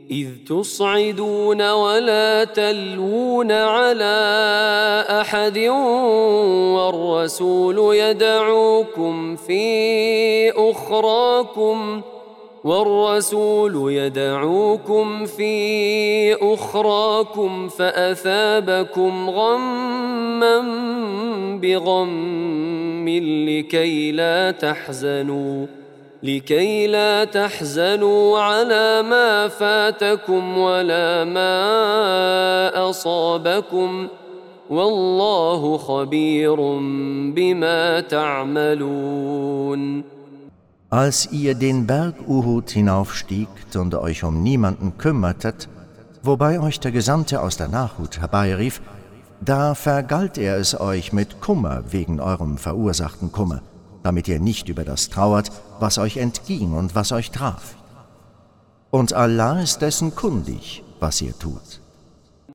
إذ تصعدون ولا تلوون على أحد والرسول يدعوكم في أخراكم فأثابكم غما بغم لكي لا تحزنوا على ما فاتكم ولا ما أصابكم والله خبير بما تعملون. Als ihr den Berg Uhud hinaufstiegt und euch um niemanden kümmertet, wobei euch der Gesandte aus der Nachhut herbeirief, da vergalt er es euch mit Kummer wegen eurem verursachten Kummer, damit ihr nicht über das trauert, was euch entging und was euch traf. Und Allah ist dessen kundig, was ihr tut.